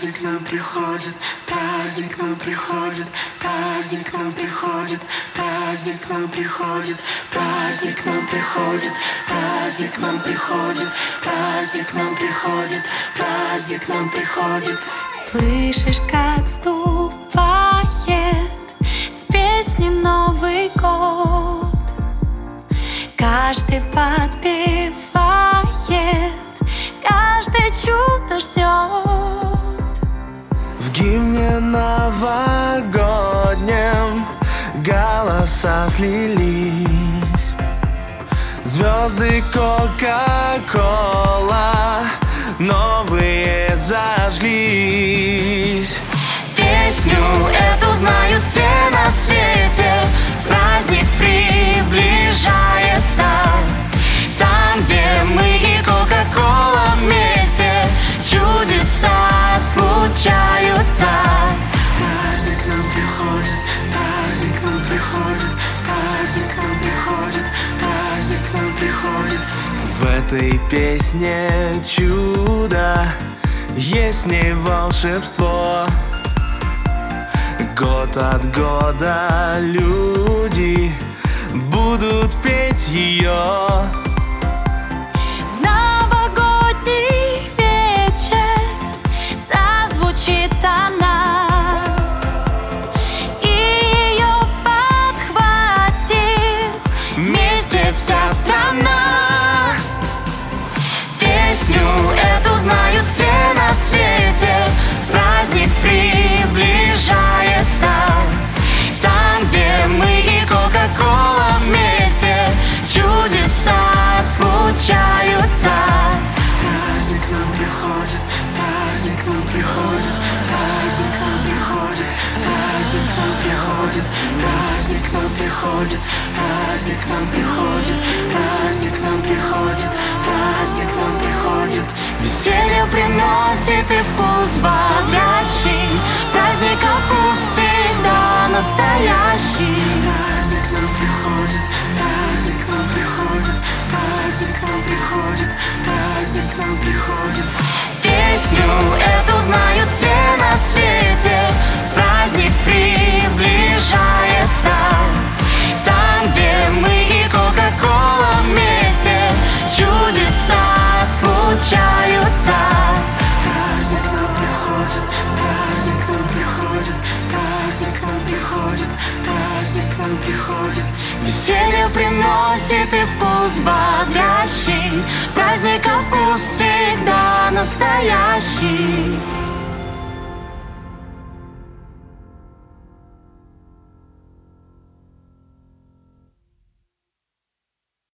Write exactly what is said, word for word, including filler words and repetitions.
Праздник нам приходит, праздник нам приходит, праздник нам приходит, праздник нам приходит, праздник нам приходит, праздник нам приходит, праздник нам приходит, праздник нам приходит. Слышишь, как вступает с песни Новый год? Каждый подпевает, каждое чудо ждет. В гимне новогоднем голоса слились, звезды Кока-Кола новые зажглись. Песню эту знают все на свете, праздник приближается. Там, где мы и Кока-Кола вместе, чудеса случаются. Праздник нам приходит, праздник нам приходит, праздник нам приходит, праздник нам приходит. В этой песне чудо, есть не волшебство. Год от года люди будут петь ее. В новогодний вечер зазвучит она, и ее подхватит вместе вся страна. Песню эту знают все на свете, праздник приближается. Там, где мы и Кока-Кола вместе, чудеса случаются. Праздник нам приходит, праздник нам приходит, праздник нам приходит, праздник нам приходит, праздник нам приходит, праздник нам приходит, праздник нам приходит, праздник нам приходит. Веселье приносит и вкус бодрящий, праздника вкус всегда настоящий. Праздник нам приходит, праздник нам приходит, праздник нам приходит, праздник нам приходит. Песню эту знают все на свете, праздник приближается. Там, где мы и Кока-Кола вместе, чудеса случаются. Праздник нам приходит, праздник нам приходит, праздник нам приходит, праздник нам приходит. Веселье приносит и вкус бодрящий, праздника вкус всегда настоящий.